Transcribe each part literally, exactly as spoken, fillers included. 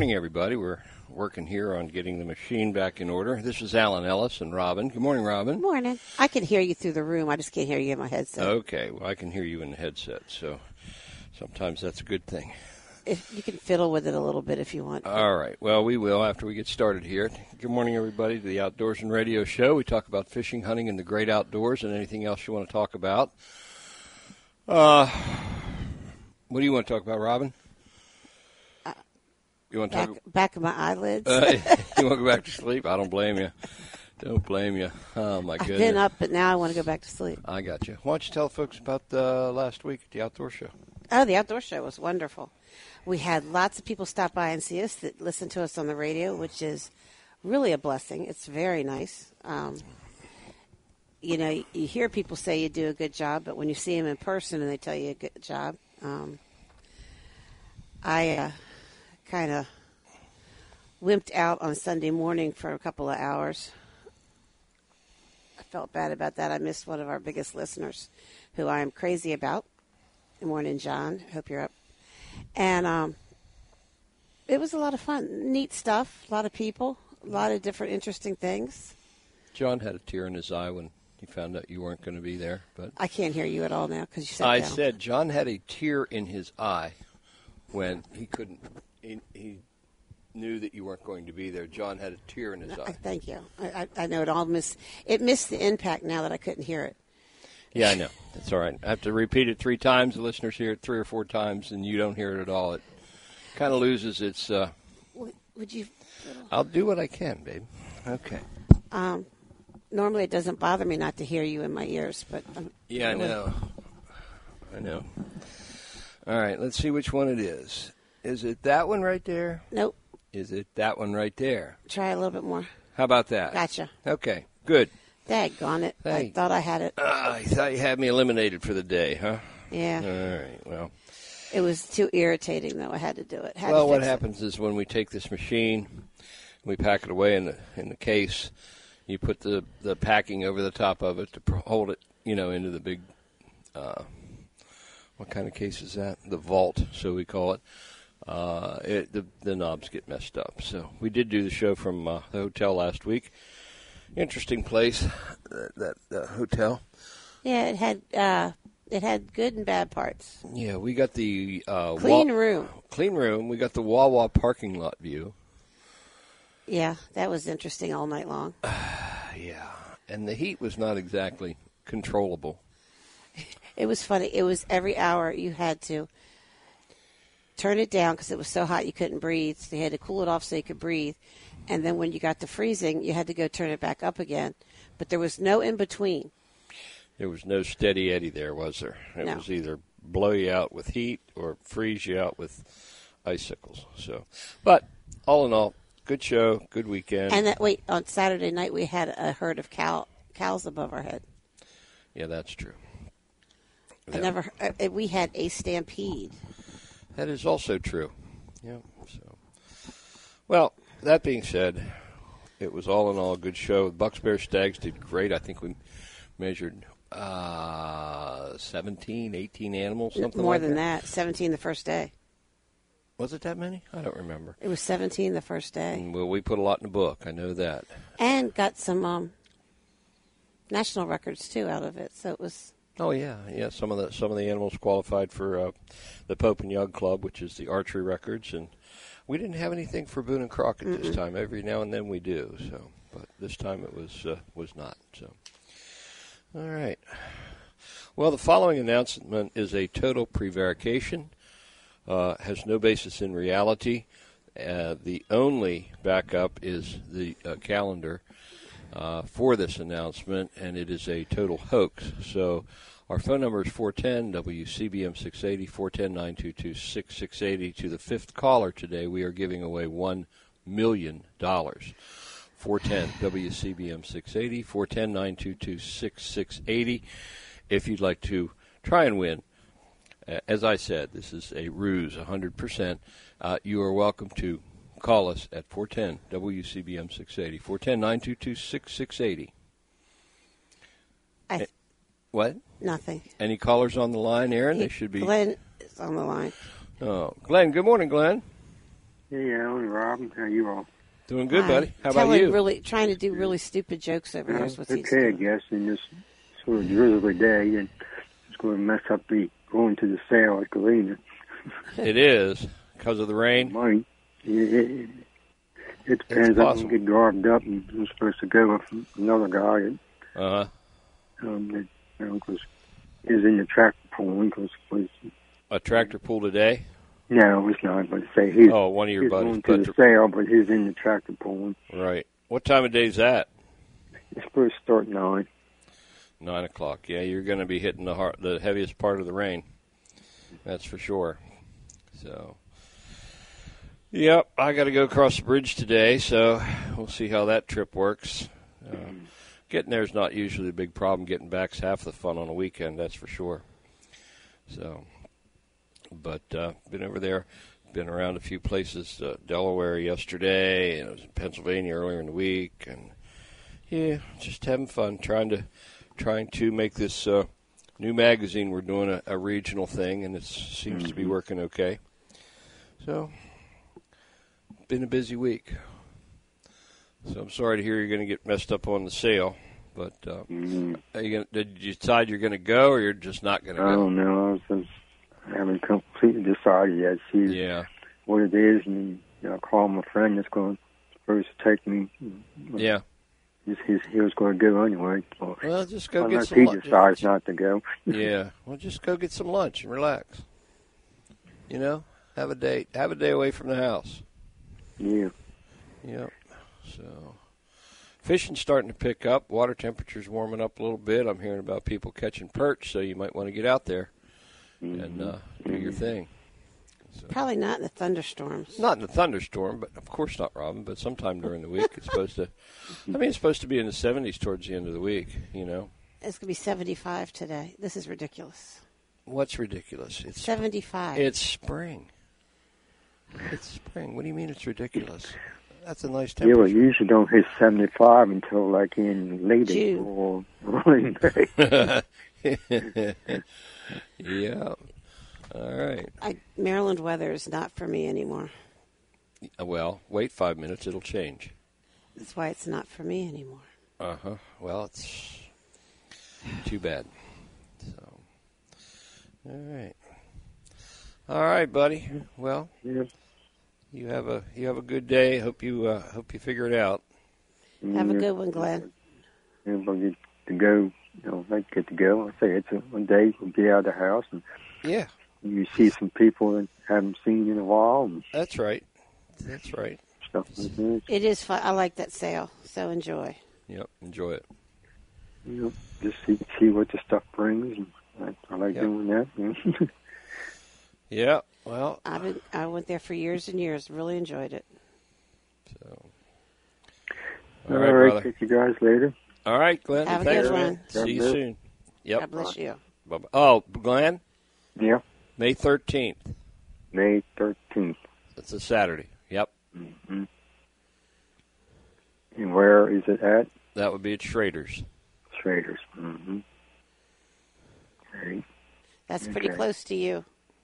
morning, everybody. We're working here on getting the machine back in order. This is Alan Ellis and Robin. Good morning, Robin. Good morning. I can hear you through the room. I just can't hear you in my headset. Okay. Well, I can hear you in the headset, so sometimes that's a good thing. If you can fiddle with it a little bit if you want. All right. Well, we will after we get started here. Good morning, everybody, to the Outdoors and Radio Show. We talk about fishing, hunting, and the great outdoors and anything else you want to talk about. Uh, what do you want to talk about, Robin? Uh, you want to back, talk back of my eyelids? Uh, you want to go back to sleep? I don't blame you. Don't blame you. Oh, my goodness. I've been up, but now I want to go back to sleep. I got you. Why don't you tell folks about uh, last week at the Outdoor Show? Oh, the Outdoor Show was wonderful. We had lots of people stop by and see us that listen to us on the radio, which is really a blessing. It's very nice. Um, you know, you, you hear people say you do a good job, but when you see them in person and they tell you a good job, um, I uh, kind of wimped out on Sunday morning for a couple of hours. I felt bad about that. I missed one of our biggest listeners, who I am crazy about. Good morning, John. Hope you're up. And um, it was a lot of fun. Neat stuff. A lot of people. A lot of different interesting things. John had a tear in his eye when he found out you weren't going to be there. But I can't hear you at all now because you sat I down. said John had a tear in his eye when he couldn't. He, he knew that you weren't going to be there. John had a tear in his I, eye. thank you. I, I, I know it all missed. It missed the impact now that I couldn't hear it. Yeah, I know. That's all right. I have to repeat it three times. The listeners hear it three or four times, and you don't hear it at all. It kind of loses its. Uh, Would, would you? I'll do what I can, babe. Okay. Um, normally it doesn't bother me not to hear you in my ears, but um, yeah, I know. I know. All right. Let's see which one it is. Is it that one right there? Nope. Is it that one right there? Try a little bit more. How about that? Gotcha. Okay. Good. Daggone it. Hey. I thought I had it. Uh, I thought you had me eliminated for the day, huh? Yeah. All right. Well. It was too irritating, though. I had to do it. Had Well, to what fix happens is when we take this machine, we pack it away in the in the case. You put the, the packing over the top of it to pro- hold it, you know, into the big. Uh, what kind of case is that? The vault, so we call it. Uh, it the the knobs get messed up. So we did do the show from uh, the hotel last week. Interesting place, that, that uh, hotel. Yeah, it had uh, it had good and bad parts. Yeah, we got the uh, clean wa- room. Clean room. We got the Wawa parking lot view. Yeah, that was interesting all night long. Uh, yeah, and the heat was not exactly controllable. It was funny. It was every hour you had to turn it down because it was so hot you couldn't breathe. So you had to cool it off so you could breathe. And then when you got to freezing, you had to go turn it back up again. But there was no in between. There was no steady eddy there, was there? It no. was either blow you out with heat or freeze you out with icicles. So, but all in all, good show, good weekend. And that, wait, on Saturday night we had a herd of cow, cows above our head. Yeah, that's true. I never. Uh, we had a stampede. That is also true. Yeah. So, well. That being said, it was all in all a good show. Bucks, Bears, Stags did great. I think we measured uh, seventeen, eighteen animals, something More like than that. that. seventeen the first day. Was it that many? I don't remember. It was seventeen the first day. Well, we put a lot in the book. I know that. And got some um, national records, too, out of it. So it was... Oh, yeah. Yeah, some of the some of the animals qualified for uh, the Pope and Young Club, which is the archery records, and we didn't have anything for Boone and Crockett Mm-mm. this time. Every now and then we do, so but this time it was uh, was not. So, all right. Well, the following announcement is a total prevarication. Uh, has no basis in reality. Uh, the only backup is the uh, calendar uh, for this announcement, and it is a total hoax. So. Our phone number is four one zero W C B M six eighty, four one zero, nine two two, six six eight zero. To the fifth caller today, we are giving away one million dollars. four one zero W C B M six eighty, four one zero, nine two two, six six eight zero. If you'd like to try and win, uh, as I said, this is a ruse, one hundred percent. Uh, you are welcome to call us at four one zero W C B M six eighty, four one zero, nine two two, six six eight zero. I th- What? Nothing. Any callers on the line, Aaron? They should be. Glenn is on the line. Oh, Glenn. Good morning, Glenn. Hey, Alan, Rob, how you all? Doing good, Hi. buddy. How Telling about you? Really, trying to do really stupid jokes over here Well, is what he's okay, I doing. guess, in this sort of drizzly day, and it's going to mess up the going to the sale at Galena. It is because of the rain. Might. It, it, it depends. I'm going possible. to get garbed up, and I'm supposed to go with another guy that, Uh huh. um, that you know, cause he's in the tractor pulling. Cause, cause, A tractor pull today. no, it's not. But say he's, Oh, one of your he's buddies. going to the sale, but he's in the tractor pulling. Right. What time of day is that? It's supposed to start nine. Nine o'clock. Yeah, you're going to be hitting the heart, the heaviest part of the rain. That's for sure. So, yep, I got to go across the bridge today, so we'll see how that trip works. Uh, getting there is not usually a big problem. Getting back's half the fun on a weekend, that's for sure. So, but uh, been over there, been around a few places. Uh, Delaware yesterday, and I was in Pennsylvania earlier in the week, and yeah, just having fun, trying to trying to make this uh, new magazine. We're doing a, a regional thing, and it seems mm-hmm. to be working okay. So, been a busy week. So I'm sorry to hear you're going to get messed up on the sale, but uh, mm-hmm. are you gonna, did you decide you're going to go, or you're just not going to go? I don't know. I, was just, I haven't completely decided yet. See yeah. what it is, and you know, I call my friend that's going supposed to take me. Yeah. He's, he's, he was going to go anyway. So well, just go unless get some he lunch. decides not to go. yeah. Well, just go get some lunch and relax. You know, have a date. Have a day away from the house. Yeah. Yep. So, fishing's starting to pick up. Water temperature's warming up a little bit. I'm hearing about people catching perch, so you might want to get out there mm-hmm. and uh, do your thing. So. Probably not in the thunderstorms. Not in the thunderstorm, but of course not, Robin. But sometime during the week, it's supposed to. I mean, it's supposed to be in the seventies towards the end of the week. You know. It's gonna be seventy-five today. This is ridiculous. What's ridiculous? It's seventy-five. It's spring. It's spring. What do you mean it's ridiculous? That's a nice temperature. Yeah, well, you usually don't hit seventy-five until like in late June. April or early May. Yeah. All right. I, Maryland weather is not for me anymore. Well, wait five minutes. It'll change. That's why it's not for me anymore. Uh-huh. Well, it's too bad. So, all right. All right, buddy. Well, yeah. you have a you have a good day. Hope you uh, hope you figure it out. Have a good one, Glenn. Yeah, we'll get to go. You know, I get to go. I say it's a, one day we'll be out of the house and yeah, you see some people that haven't seen in a while. And that's right. That's right. Stuff like that. It is fun. I like that sale. So enjoy. Yep, enjoy it. You know, just see see what the stuff brings. And I, I like yep. doing that. Yeah. Well, I've been, I went there for years and years. Really enjoyed it. So. All, All right, right, brother. Catch you guys later. All right, Glenn. Have a Thanks, good man. one. See you soon. Yep. God bless you. Bye-bye. Oh, Glenn? Yeah. May thirteenth. May thirteenth. That's a Saturday. Yep. Mm-hmm. And where is it at? That would be at Schrader's. Schrader's. Mm-hmm. Great. That's pretty okay. close to you.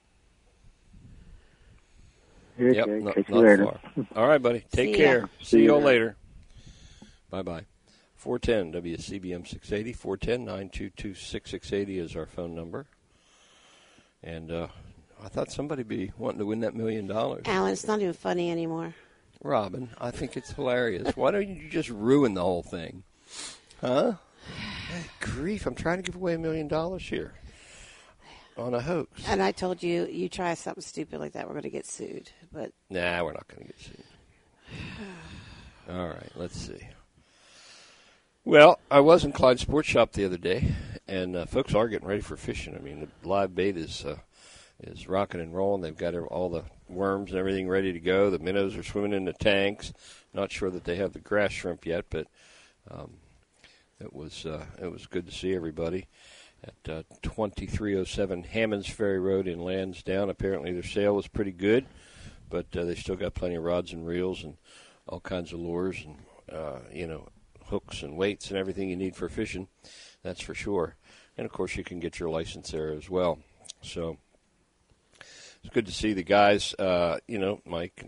Okay, Yep, not, catch you not later. far. All right, buddy. Take See care. ya. See, See you all ya. later. Bye-bye. four ten W C B M six eighty. four ten, nine two two, six six eight zero is our phone number. And uh, I thought somebody would be wanting to win that million dollars. Alan, it's not even funny anymore. Robin, I think it's hilarious. Why don't you just ruin the whole thing? Huh? Grief, I'm trying to give away a million dollars here on a hoax. And I told you, you try something stupid like that, we're going to get sued. But Nah, we're not going to get sued. All right, let's see. Well, I was in Clyde Sports Shop the other day, and uh, folks are getting ready for fishing. I mean, the live bait is uh, is rocking and rolling. They've got all the worms and everything ready to go. The minnows are swimming in the tanks. Not sure that they have the grass shrimp yet, but um, it was uh, it was good to see everybody at uh, twenty-three oh seven Hammonds Ferry Road in Lansdowne. Apparently their sale was pretty good, but uh, they still got plenty of rods and reels and all kinds of lures and, uh, you know, hooks and weights and everything you need for fishing, that's for sure. And, of course, you can get your license there as well. So it's good to see the guys, uh, you know, Mike and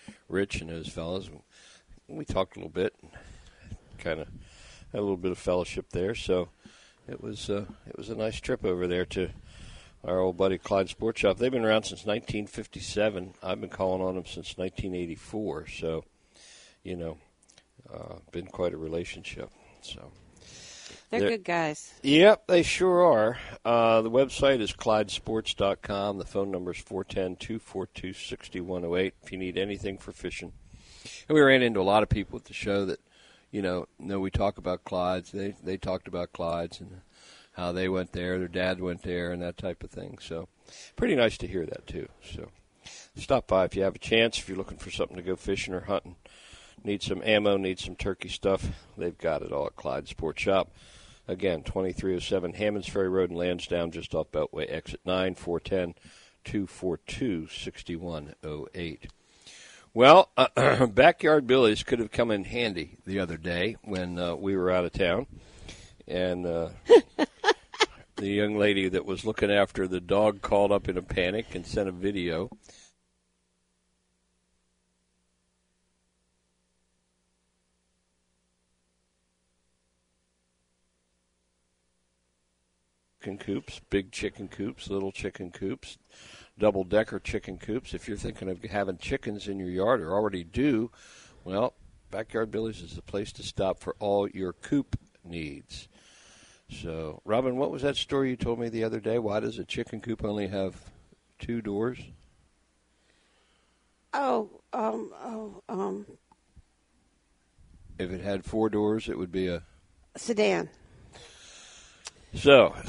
Rich and those fellas. We talked a little bit, kind of had a little bit of fellowship there. So it was uh, it was a nice trip over there to our old buddy Clyde Sports Shop. They've been around since nineteen fifty-seven. I've been calling on them since nineteen eighty-four. So, you know, uh, been quite a relationship. So they're, they're good guys. Yep, they sure are. Uh, the website is clyde sports dot com. The phone number is four one zero, two four two, six one zero eight if you need anything for fishing. And we ran into a lot of people at the show that, you know, know we talk about Clyde's. They they talked about Clyde's and how they went there, their dad went there, and that type of thing. So pretty nice to hear that, too. So stop by if you have a chance. If you're looking for something to go fishing or hunting, need some ammo, need some turkey stuff, they've got it all at Clyde Sports Shop. Again, twenty-three oh seven Hammonds Ferry Road in Lansdowne, just off Beltway Exit nine, four one zero, two four two, six one zero eight. Well, uh, Backyard Billy's could have come in handy the other day when uh, we were out of town. And uh, the young lady that was looking after the dog called up in a panic and sent a video. Chicken coops, big chicken coops, little chicken coops, double-decker chicken coops. If you're thinking of having chickens in your yard or already do, well, Backyard Billy's is the place to stop for all your coop needs. So, Robin, what was that story you told me the other day? Why does a chicken coop only have two doors? Oh, um, oh, um. If it had four doors, it would be a sedan. So.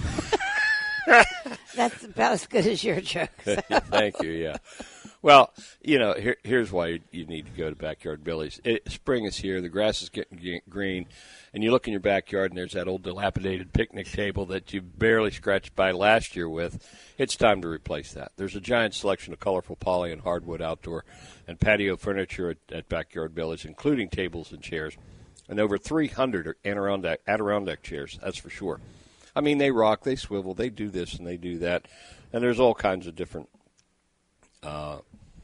That's about as good as your joke. So. Thank you, yeah. Well, you know, here, here's why you, you need to go to Backyard Billy's. It, spring is here. The grass is getting green. And you look in your backyard, and there's that old dilapidated picnic table that you barely scratched by last year with. It's time to replace that. There's a giant selection of colorful poly and hardwood outdoor and patio furniture at, at Backyard Billy's, including tables and chairs, and over three hundred Adirondack, Adirondack chairs, that's for sure. I mean, they rock, they swivel, they do this and they do that. And there's all kinds of different uh,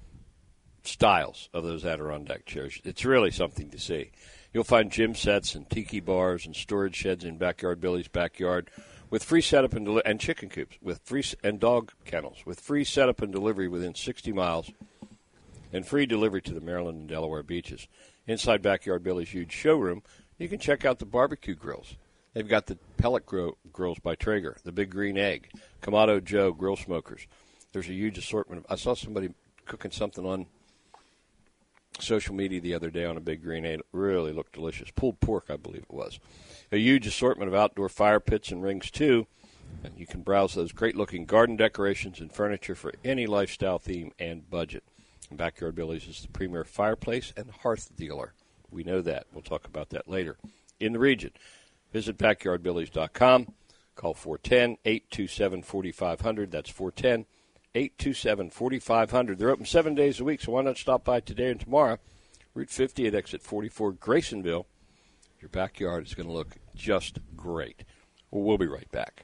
styles of those Adirondack chairs. It's really something to see. You'll find gym sets and tiki bars and storage sheds in Backyard Billy's backyard with free setup and, deli- and chicken coops with free and dog kennels with free setup and delivery within sixty miles and free delivery to the Maryland and Delaware beaches. Inside Backyard Billy's huge showroom, you can check out the barbecue grills. They've got the pellet grill, grills by Traeger, the Big Green Egg, Kamado Joe grill smokers. There's a huge assortment. Of, I saw somebody cooking something on social media the other day on a Big Green Egg. It really looked delicious. Pulled pork, I believe it was. A huge assortment of outdoor fire pits and rings, too. And you can browse those great-looking garden decorations and furniture for any lifestyle theme and budget. And Backyard Billy's is the premier fireplace and hearth dealer. We know that. We'll talk about that later. In the region, visit backyard billies dot com. Call four one zero, eight two seven, four five zero zero. That's four one zero, eight two seven, four five zero zero. They're open seven days a week, so why not stop by today and tomorrow? Route fifty at exit forty-four, Graysonville. Your backyard is going to look just great. Well, we'll be right back.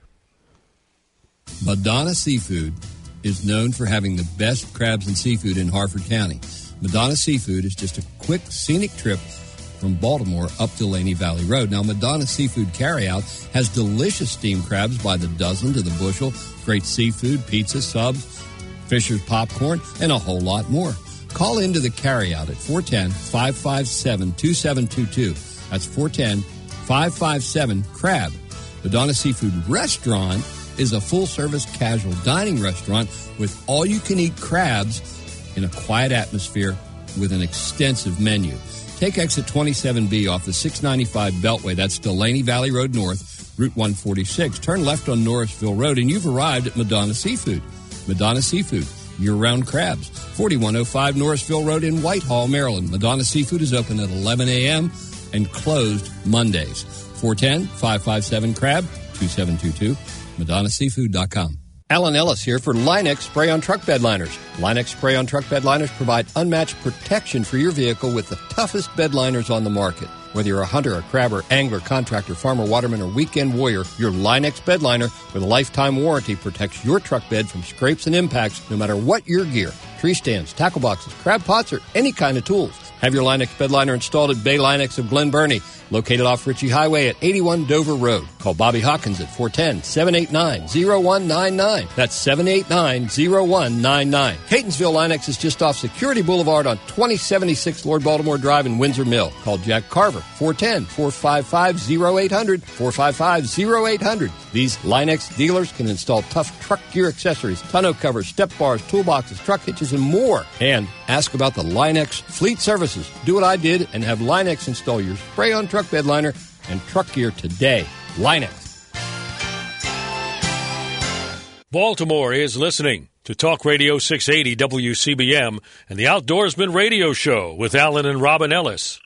Madonna Seafood is known for having the best crabs and seafood in Harford County. Madonna Seafood is just a quick, scenic trip from Baltimore up Delaney Valley Road. Now, Madonna Seafood Carryout has delicious steamed crabs by the dozen to the bushel, great seafood, pizza, subs, Fisher's popcorn, and a whole lot more. Call into the carryout at four one zero, five five seven, two seven two two. That's four one zero, five five seven, CRAB. Madonna Seafood Restaurant is a full-service casual dining restaurant with all-you-can-eat crabs in a quiet atmosphere with an extensive menu. Take exit twenty-seven B off the six ninety-five Beltway. That's Delaney Valley Road North, Route one forty-six. Turn left on Norrisville Road, and you've arrived at Madonna Seafood. Madonna Seafood, year-round crabs. forty-one oh five Norrisville Road in Whitehall, Maryland. Madonna Seafood is open at eleven a.m. and closed Mondays. four one zero, five five seven, CRAB, two seven two two, madonna seafood dot com. Alan Ellis here for Line-X Spray-On Truck Bed Liners. Line-X Spray-On Truck Bed Liners provide unmatched protection for your vehicle with the toughest bed liners on the market. Whether you're a hunter, a crabber, angler, contractor, farmer, waterman, or weekend warrior, your Line-X bed liner with a lifetime warranty protects your truck bed from scrapes and impacts no matter what your gear. Tree stands, tackle boxes, crab pots, or any kind of tools. Have your Line-X bed liner installed at Bay Line-X of Glen Burnie, located off Ritchie Highway at eighty-one Dover Road. Call Bobby Hawkins at four one zero, seven eight nine, zero one nine nine. That's seven eight nine, zero one nine nine. Catonsville Line-X is just off Security Boulevard on twenty seventy-six Lord Baltimore Drive in Windsor Mill. Call Jack Carver, four one zero, four five five, zero eight zero zero, four five five, zero eight zero zero. These Line-X dealers can install tough truck gear accessories, tonneau covers, step bars, toolboxes, truck hitches, and more. And ask about the Line-X Fleet Services. Do what I did and have Line-X install your spray-on truck bed liner and truck gear today. Line-X. Baltimore is listening to Talk Radio six eighty W C B M and the Outdoorsman Radio Show with Alan and Robin Ellis.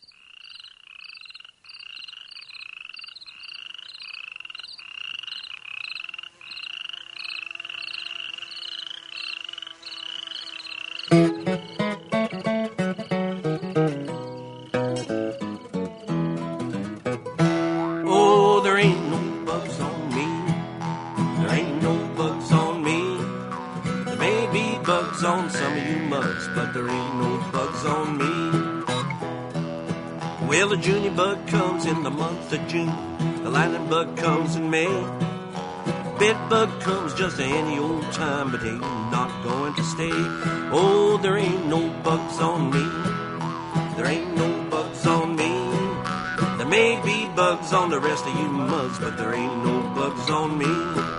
Oh, there ain't no bugs on me. There ain't no bugs on me. There may be bugs on some of you mugs, but there ain't no bugs on me. Well, the junior bug comes in the month of June. The lightning bug comes in May. Bed bug comes just any old time, but ain't not going to stay. Oh, there ain't no bugs on me. There ain't no bugs on me. There may be bugs on the rest of you mugs, but there ain't no bugs on me.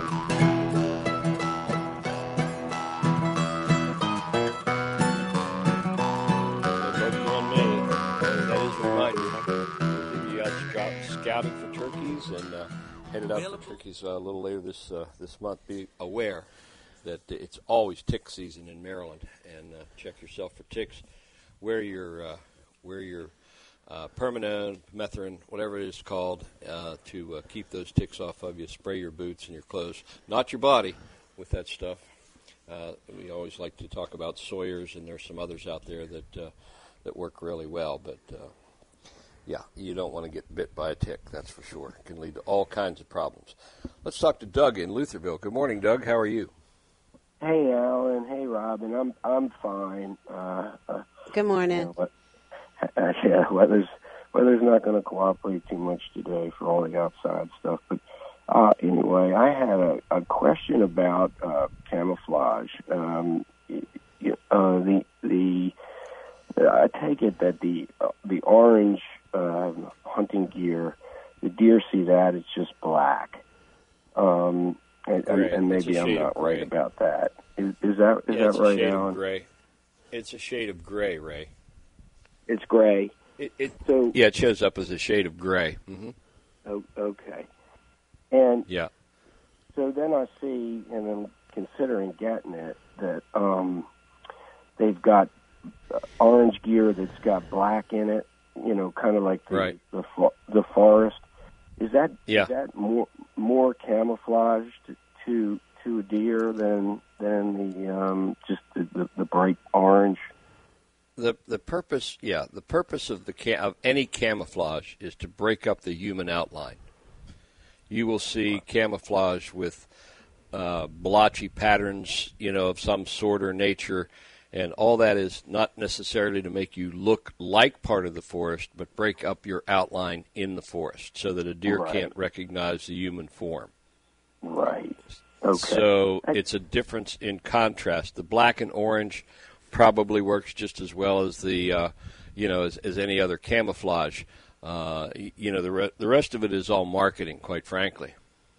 That is a reminder. You guys scouting for turkeys and uh, headed out for turkeys uh, a little later this uh, this month. Be aware that it's always tick season in Maryland, and uh, check yourself for ticks. Wear your uh, wear your uh, permanent, methrin, whatever it is called, uh, to uh, keep those ticks off of you. Spray your boots and your clothes, not your body, with that stuff. Uh, we always like to talk about Sawyers, and there's some others out there that uh, that work really well, but uh, yeah, you don't want to get bit by a tick, that's for sure. It can lead to all kinds of problems. Let's talk to Doug in Lutherville. Good morning, Doug. How are you? Hey, Alan. Hey, Robin. I'm I'm fine. Uh, uh, Good morning. You know, but, uh, yeah, weather's weather's not going to cooperate too much today for all the outside stuff. But uh, anyway, I had a, a question about uh, camouflage. Um, uh, the the I take it that the uh, the orange uh, hunting gear, the deer see that it's just black. Um, and, and, and maybe I'm not right about that. Is, is that is yeah, that right, Alan? It's a shade Alan? of gray. It's a shade of gray, Ray. It's gray. It, it so yeah, it shows up as a shade of gray. Mm-hmm. Oh, okay. And yeah. So then I see, and I'm considering getting it, that um, they've got orange gear that's got black in it. You know, kind of like the right. the, the forest. Is that yeah. is that more more camouflaged to to a deer than than the um, just the, the, the bright orange? The the purpose, yeah, the purpose of the ca- of any camouflage is to break up the human outline. You will see camouflage with uh, blotchy patterns, you know, of some sort or nature, and all that is not necessarily to make you look like part of the forest, but break up your outline in the forest so that a deer right. can't recognize the human form. Right. Okay. So it's a difference in contrast. The black and orange probably works just as well as the, uh, you know, as, as any other camouflage. Uh, you know, the re- the rest of it is all marketing, quite frankly.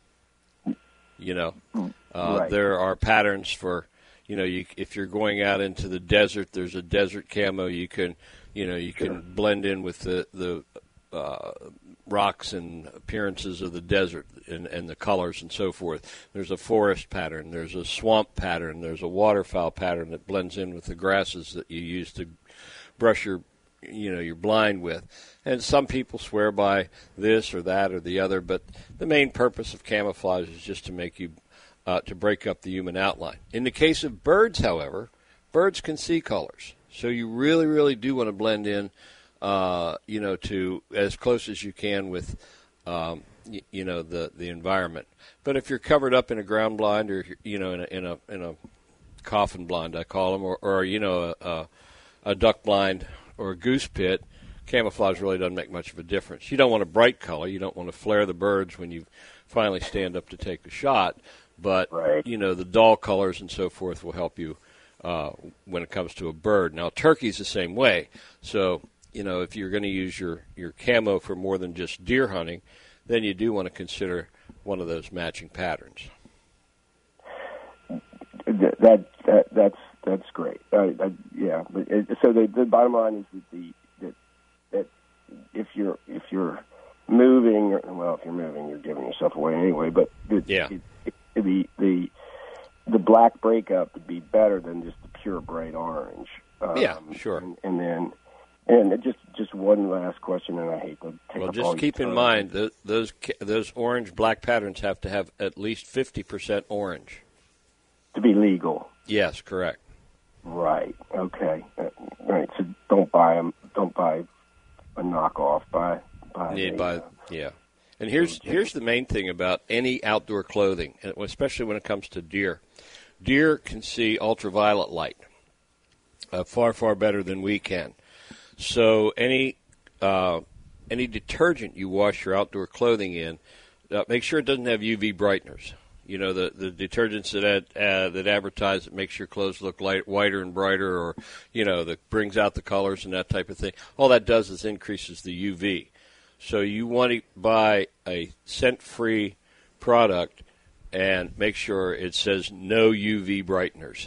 You know, uh, right. there are patterns for, you know, you, if you're going out into the desert, there's a desert camo. You can, you know, you can sure. blend in with the the uh, rocks and appearances of the desert and, and the colors and so forth. There's a forest pattern. There's a swamp pattern. There's a waterfowl pattern that blends in with the grasses that you use to brush your, you know, your blind with. And some people swear by this or that or the other, but the main purpose of camouflage is just to make you uh, to break up the human outline. In the case of birds, however, birds can see colors. So you really, really do want to blend in, uh, you know, to as close as you can with, um, y- you know, the, the environment. But if you're covered up in a ground blind or, you know, in a in a, in a coffin blind, I call them, or, or you know, a, a, a duck blind or a goose pit, camouflage really doesn't make much of a difference. You don't want a bright color. You don't want to flare the birds when you finally stand up to take a shot. But, Right. you know, the dull colors and so forth will help you Uh, when it comes to a bird. Now, turkey's the same way. So, you know, if you're going to use your, your camo for more than just deer hunting, then you do want to consider one of those matching patterns. That, that, that that's that's great. Uh, uh, yeah, but it, so the, the bottom line is that the that, that if you're if you're moving, well, if you're moving, you're giving yourself away anyway. But the, Yeah. it, it, the the the black breakup would be better than just the pure bright orange. Um, Yeah, sure. And, and then, and just just one last question, and I hate to take Well, up just all keep your in time. mind that those ca- those orange black patterns have to have at least fifty percent orange. To be legal. Yes, correct. Right. Okay. Uh, right. So don't buy them. Don't buy a knockoff. Buy buy. Need a, by uh, yeah. And here's here's the main thing about any outdoor clothing, and especially when it comes to deer. Deer can see ultraviolet light uh, far far better than we can. So any uh, any detergent you wash your outdoor clothing in, uh, make sure it doesn't have U V brighteners. You know, the, the detergents that ad, uh, that advertise that makes your clothes look light, whiter and brighter, or, you know, that brings out the colors and that type of thing. All that does is increases the U V. So you want to buy a scent-free product and make sure it says no U V brighteners.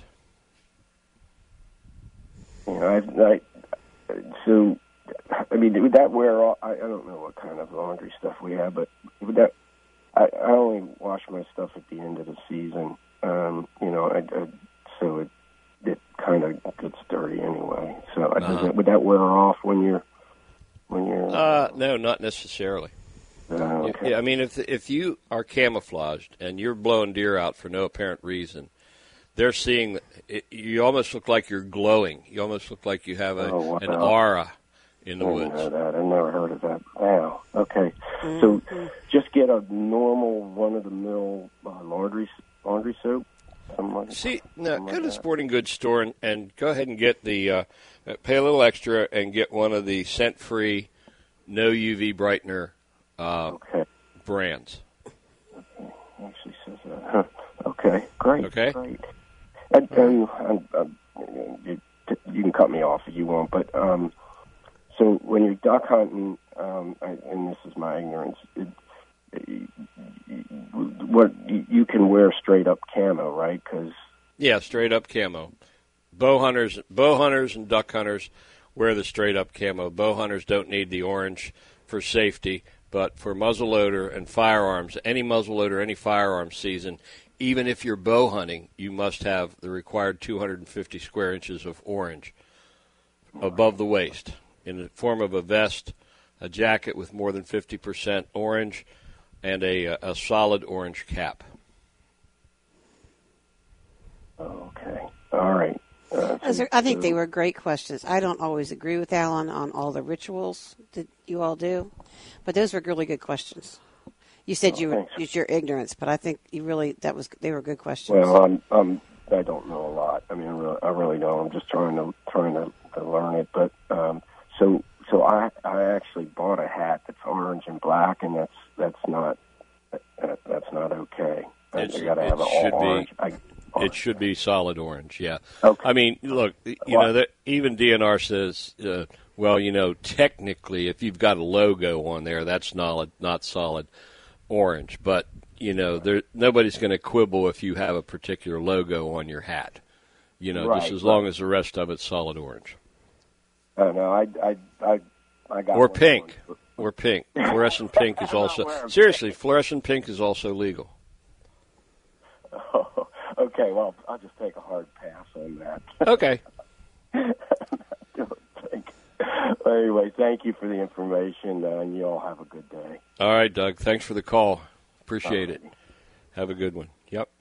You know, I, I, so, I mean, would that wear off? I, I don't know what kind of laundry stuff we have, but would that, I, I only wash my stuff at the end of the season, um, you know, I, I, so it it kind of gets dirty anyway. So uh, Uh-huh. does it, would that wear off when you're, when you're? Uh, no, not necessarily. Uh, okay. Yeah, I mean, if if you are camouflaged and you're blowing deer out for no apparent reason, they're seeing it, you almost look like you're glowing. You almost look like you have a, Oh, wow. an aura in the I woods. didn't know that. I've never heard of that. Wow. Okay. Mm-hmm. So just get a normal run-of-the-mill uh, laundry laundry soap. Something like See, now something go like to the that. sporting goods store and, and go ahead and get the uh, pay a little extra and get one of the scent-free, no U V brightener uh, Okay. brands. Actually says that. Huh. Okay. Great. Okay. Great. And, and um, um, you, you can cut me off if you want, but um, so when you're duck hunting, um, I, and this is my ignorance, it, it, what you can wear straight up camo, right? Because Yeah, straight up camo. Bow hunters, bow hunters, and duck hunters wear the straight up camo. Bow hunters don't need the orange for safety, but for muzzleloader and firearms, any muzzleloader, any firearm season, even if you're bow hunting, you must have the required two hundred fifty square inches of orange above the waist in the form of a vest, a jacket with more than fifty percent orange, and a, a solid orange cap. okay, all right. Uh, Those are- I think they were great questions. I don't always agree with Alan on all the rituals that you all do, but those were really good questions. You said Oh, you thanks. use your ignorance, but I think you really that was they were good questions. Well, I'm, I'm, I don't know a lot. I mean, I really, I really don't. I'm just trying to trying to, to learn it. But um, so so I I actually bought a hat that's orange and black, and that's that's not that, that's not okay. I, It's- I got to it have it all should be- orange. I, It should be solid orange, yeah. Okay. I mean, look, you What? know, that even D N R says, uh, well, you know, technically, if you've got a logo on there, that's not not solid orange. But you know, there nobody's going to quibble if you have a particular logo on your hat. You know, Right, just as right. long as the rest of it's solid orange I don't know. I I I, I got or one pink on- or pink. Fluorescent pink is I'm not also wearing seriously. Fluorescent pink is also legal. Oh, okay, well, I'll just take a hard pass on that. Okay. Anyway, thank you for the information, uh, and you all have a good day. All right, Doug. Thanks for the call. Appreciate it. Have a good one. Yep.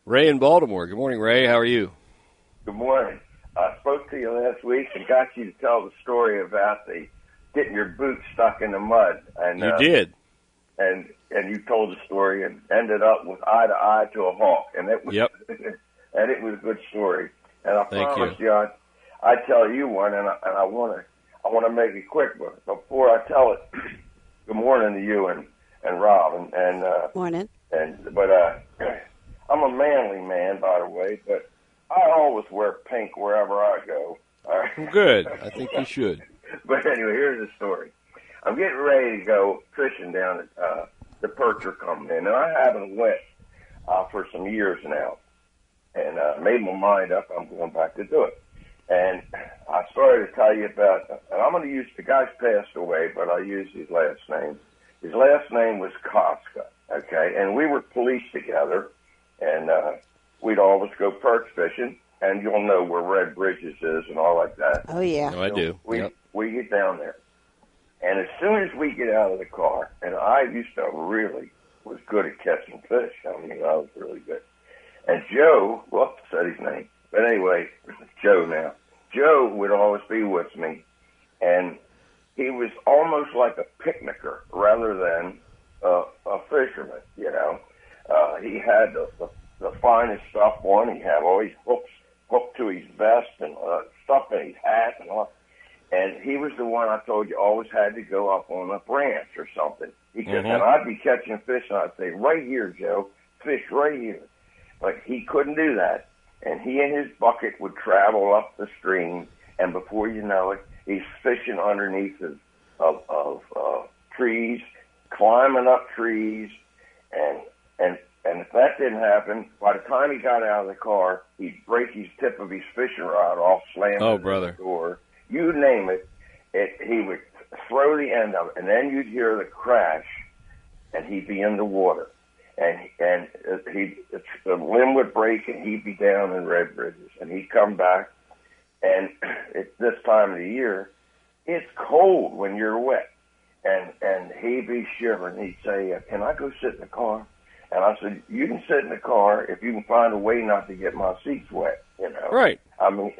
Ray in Baltimore. Good morning, Ray. How are you? Good morning. I spoke to you last week and got you to tell the story about the getting your boots stuck in the mud. And You uh, did. And and you told the story and ended up with eye to eye to a hawk. And it was Yep. and it was a good story. And I Thank promise you. you, I I tell you one, and I, and I want to I want to make it quick. But before I tell it, good morning to you and and Rob and and uh, Morning. and but uh, I'm a manly man, by the way, but I always wear pink wherever I go. All right? Well, good. I think you should. But anyway, here's the story. I'm getting ready to go fishing down at uh, the Percher Company, and I haven't went uh, for some years now, and uh, made my mind up. I'm going back to do it. And I started to tell you about, and I'm going to use, the guy's passed away, but I'll use his last name. His last name was Koska, okay? And we were police together, and uh, we'd always go perch fishing, and you'll know where Red Bridges is and all like that. Oh, yeah. No, I do. We, Yep. we get down there. And as soon as we get out of the car, and I used to really was good at catching fish. I mean, I was really good. And Joe, well, said his name. But anyway, Joe now. Joe would always be with me. And he was almost like a picnicker rather than uh, a fisherman, you know. Uh, he had the, the, the finest stuff on. He had all his hooks hooked to his vest and uh, stuff in his hat and all. And he was the one I told you always had to go up on a branch or something. He could, Mhm. and I'd be catching fish, and I'd say, right here, Joe, fish right here. But he couldn't do that. And he and his bucket would travel up the stream, and before you know it, he's fishing underneath of, of, of uh, trees, climbing up trees, and and and if that didn't happen, by the time he got out of the car, he'd break his tip of his fishing rod off, slam Oh, it in brother. the door. You name it, it, he would throw the end of it, and then you'd hear the crash, and he'd be in the water. And and he the limb would break, and he'd be down in Red Bridges, and he'd come back. And at this time of the year, it's cold when you're wet, and and he'd be shivering. He'd say, "Can I go sit in the car?" And I said, "You can sit in the car if you can find a way not to get my seats wet." You know, Right. I mean,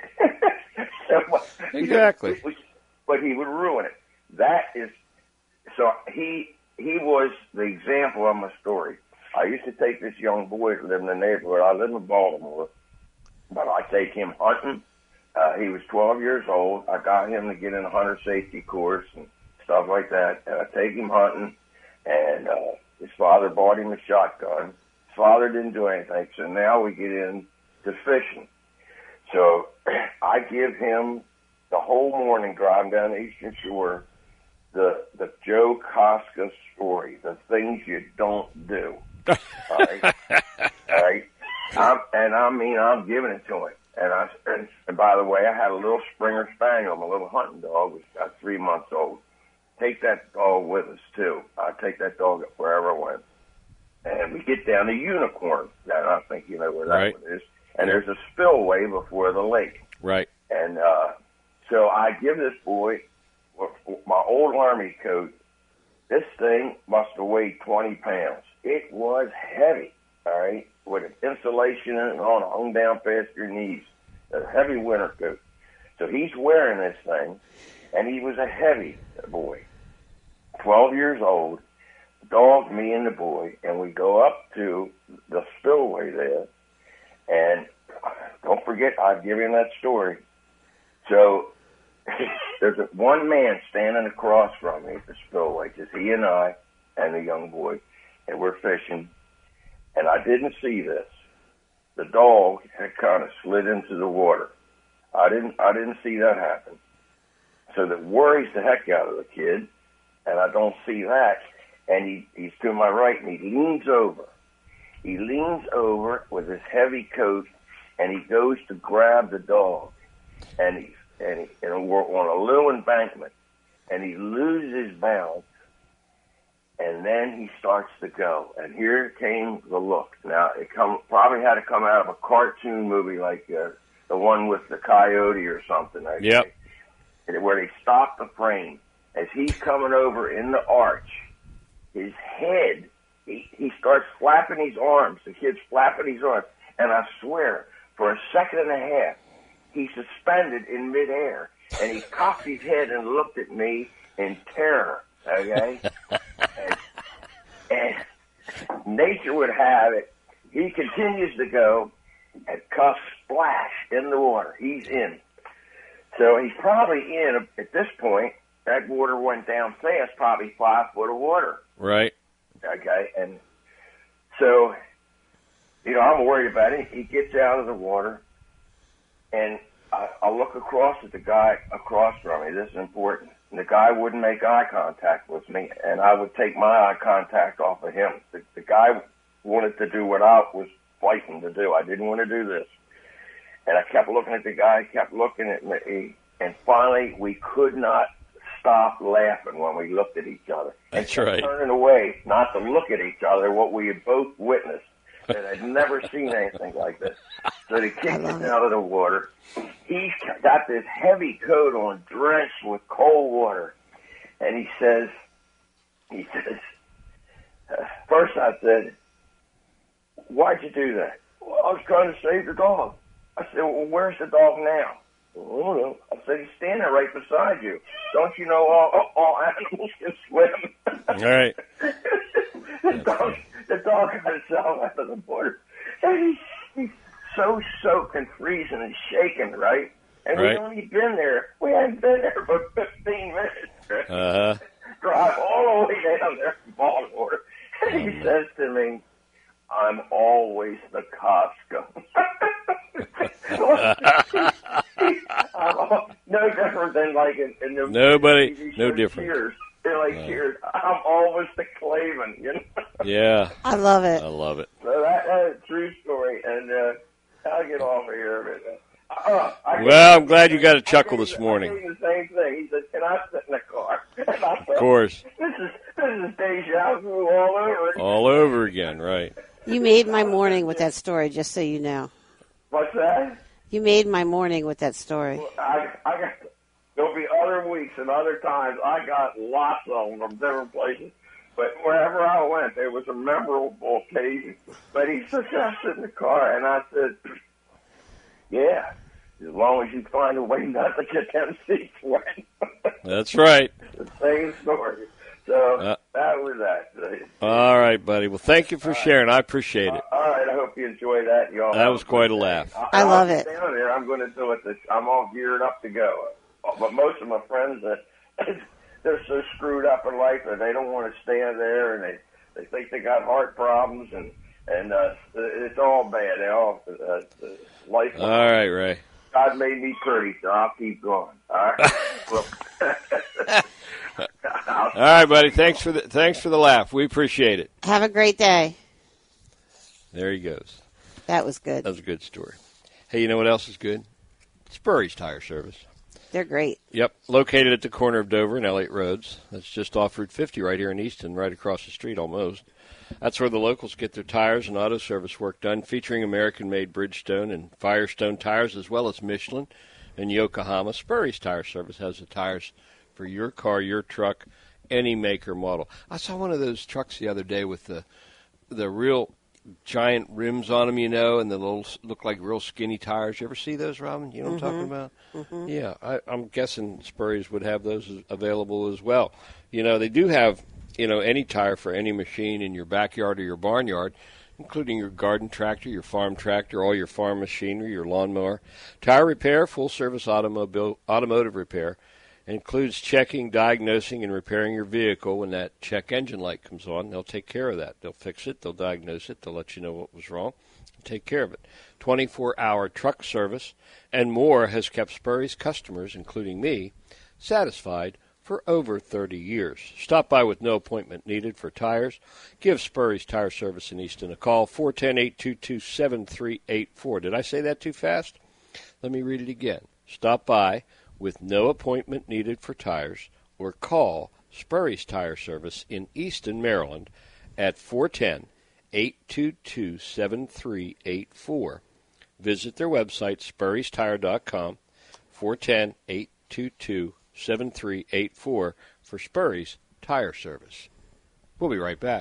Exactly. But he would ruin it. That is so. He he was the example of my story. I used to take this young boy to live in the neighborhood. I live in Baltimore, but I take him hunting. Uh, he was twelve years old. I got him to get in a hunter safety course and stuff like that. And I take him hunting, and uh, his father bought him a shotgun. His father didn't do anything, so now we get into fishing. So I give him the whole morning driving down the Eastern Shore, the the Joe Koska story, the things you don't do. All right, all right. I'm, and I mean, I'm giving it to him. And I and, and by the way, I had a little Springer Spaniel, my little hunting dog, was about three months old. Take that dog with us too. I take that dog wherever I went. And we get down to Unicorn. Now I think you know where that Right. one is. And there's a spillway before the lake. Right. And uh, so I give this boy my old Army coat. This thing must have weighed twenty pounds. It was heavy, all right, with an insulation in it and on, hung down past your knees. A heavy winter coat. So he's wearing this thing, and he was a heavy boy, twelve years old, dog, me, and the boy, and we go up to the spillway there. And don't forget, I've given that story. So there's a, one man standing across from me at the spillway, just he and I and the young boy, and we're fishing. And I didn't see this. The dog had kind of slid into the water. I didn't. I didn't see that happen. So that worries the heck out of the kid, and I don't see that. And he, he's to my right, and he leans over. He leans over with his heavy coat, and he goes to grab the dog. And he's and, he, and we're on a little embankment, and he loses balance, and then he starts to go. And here came the look. Now, it come, probably had to come out of a cartoon movie like uh, the one with the coyote or something. I Yep. think, where they stop the frame. As he's coming over in the arch, his head, he, he starts flapping his arms. The kid's flapping his arms. And I swear, for a second and a half, he suspended in midair, and he cocked his head and looked at me in terror, okay? and, and nature would have it. He continues to go, and cuffs splash in the water. He's in. So he's probably in, at this point, that water went down fast, probably five foot of water. Right. Okay, and so, you know, I'm worried about it. He gets out of the water, and I, I look across at the guy across from me. This is important. And the guy wouldn't make eye contact with me, and I would take my eye contact off of him. The, the guy wanted to do what I was fighting to do. I didn't want to do this. And I kept looking at the guy, kept looking at me, and finally we could not stop laughing when we looked at each other. That's and right. Turning away, not to look at each other, what we had both witnessed. And I'd never seen anything like this. So they kicked us out of the water. He's got this heavy coat on, drenched with cold water. And he says, he says, uh, first I said, why'd you do that? Well, I was trying to save the dog. I said, well, where's the dog now? Well, I don't know. I said, he's standing right beside you. Don't you know all, all animals can swim? All right. the, dog, the dog got itself out of the water. And he's, he's so soaked and freezing and shaking, right? And right. we'd only been there. We hadn't been there for fifteen minutes. Right? Uh-huh. Drive all the way down there from Baltimore. And he oh, says to me, I'm always the Costco. I'm no different than like in, in the nobody, T V no show different. Cheers. They're like uh, Cheers. I'm always the Clavin, you know. Yeah, I love it. I love it. So that, that's a true story, and uh, I'll get off of here. But, uh, I well, I'm glad you got a chuckle this I morning. gave him the same thing. He said, "Can I sit in the car?" And I said, of course. This is this is deja vu all over. All over again, right? You made my morning with that story, just so you know. What's that? You made my morning with that story. Well, I, I got. There'll be other weeks and other times. I got lots of them from different places. But wherever I went, there was a memorable occasion. But he said, I sit in the car, and I said, yeah, as long as you find a way not to get them seats wet. That's right. The same story. So uh, that was that. All right, buddy. Well, thank you for all sharing. Right. I appreciate it. Uh, all right. I hope you enjoy that. Y'all that was quite a laugh. I, I love it. Down there, I'm going to do it. This, I'm all geared up to go. But most of my friends, uh, they're so screwed up in life that they don't want to stand there, and they, they think they got heart problems, and and uh, it's all bad. They all uh, life. All right, Ray. God made me pretty, so I'll keep going. All right. All right, buddy. Thanks for the thanks for the laugh. We appreciate it. Have a great day. There he goes. That was good. That was a good story. Hey, you know what else is good? Spurry's Tire Service. They're great. Yep. Located at the corner of Dover and Elliott Roads. That's just off Route fifty right here in Easton, right across the street almost. That's where the locals get their tires and auto service work done, featuring American-made Bridgestone and Firestone tires, as well as Michelin and Yokohama. Spurry's Tire Service has the tires for your car, your truck, any make or model. I saw one of those trucks the other day with the the real giant rims on them, you know, and the little look like real skinny tires. You ever see those, Robin? You know what mm-hmm. I'm talking about? Mm-hmm. Yeah, I, I'm guessing Spurry's would have those available as well. You know, they do have, you know, any tire for any machine in your backyard or your barnyard, including your garden tractor, your farm tractor, all your farm machinery, your lawnmower. Tire repair, full-service automobile automotive repair, includes checking, diagnosing, and repairing your vehicle. When that check engine light comes on, they'll take care of that. They'll fix it, they'll diagnose it, they'll let you know what was wrong, and take care of it. twenty-four hour truck service and more has kept Spurry's customers, including me, satisfied for over thirty years. Stop by with no appointment needed for tires. Give Spurry's Tire Service in Easton a call, four one zero, eight two two, seven three eight four. Did I say that too fast? Let me read it again. Stop by with no appointment needed for tires, or call Spurry's Tire Service in Easton, Maryland at four one zero, eight two two, seven three eight four. Visit their website, spurrys tire dot com, four one zero, eight two two, seven three eight four for Spurry's Tire Service. We'll be right back.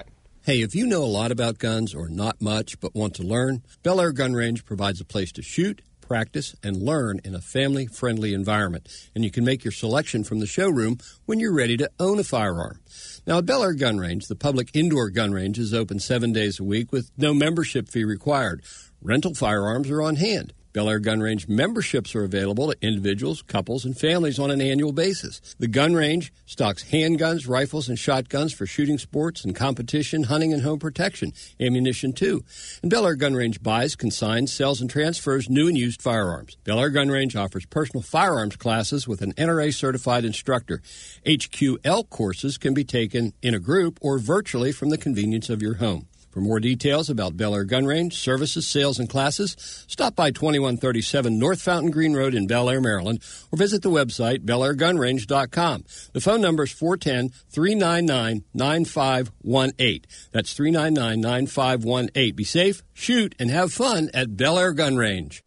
Hey, if you know a lot about guns or not much but want to learn, Bel Air Gun Range provides a place to shoot, practice, and learn in a family-friendly environment. And you can make your selection from the showroom when you're ready to own a firearm. Now, at Bel Air Gun Range, the public indoor gun range is open seven days a week with no membership fee required. Rental firearms are on hand. Bel Air Gun Range memberships are available to individuals, couples, and families on an annual basis. The gun range stocks handguns, rifles, and shotguns for shooting sports and competition, hunting, and home protection. Ammunition, too. And Bel Air Gun Range buys, consigns, sells, and transfers new and used firearms. Bel Air Gun Range offers personal firearms classes with an N R A-certified instructor. H Q L courses can be taken in a group or virtually from the convenience of your home. For more details about Bel Air Gun Range, services, sales, and classes, stop by twenty-one thirty-seven North Fountain Green Road in Bel Air, Maryland, or visit the website bel air gun range dot com. The phone number is four one zero, three nine nine, nine five one eight. That's three nine nine, nine five one eight. Be safe, shoot, and have fun at Bel Air Gun Range.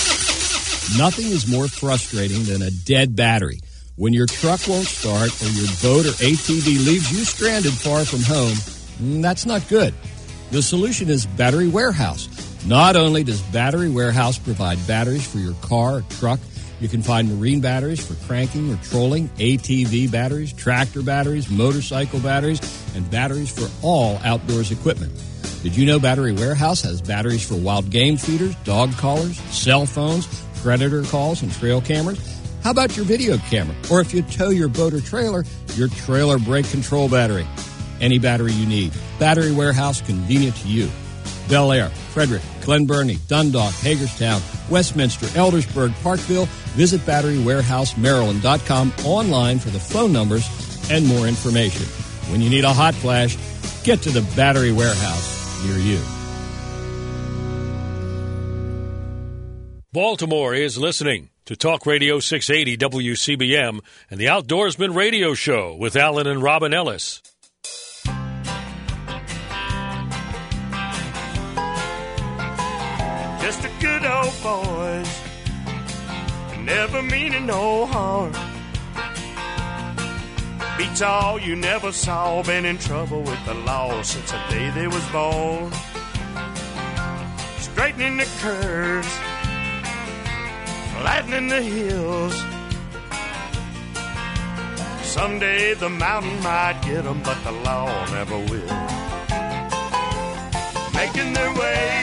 Nothing is more frustrating than a dead battery. When your truck won't start or your boat or A T V leaves you stranded far from home, that's not good. The solution is Battery Warehouse. Not only does Battery Warehouse provide batteries for your car or truck, you can find marine batteries for cranking or trolling, A T V batteries, tractor batteries, motorcycle batteries, and batteries for all outdoors equipment. Did you know Battery Warehouse has batteries for wild game feeders, dog collars, cell phones, predator calls, and trail cameras? How about your video camera? Or if you tow your boat or trailer, your trailer brake control battery. Any battery you need. Battery Warehouse, convenient to you. Bel Air, Frederick, Glen Burnie, Dundalk, Hagerstown, Westminster, Eldersburg, Parkville. Visit battery warehouse maryland dot com online for the phone numbers and more information. When you need a hot flash, get to the Battery Warehouse near you. Baltimore is listening to Talk Radio six eighty W C B M and the Outdoorsman Radio Show with Alan and Robin Ellis. Just a good old boys, never meaning no harm. Beats all you never saw, been in trouble with the law since the day they was born. Straightening the curves, flattening the hills. Someday the mountain might get them, but the law never will. Making their way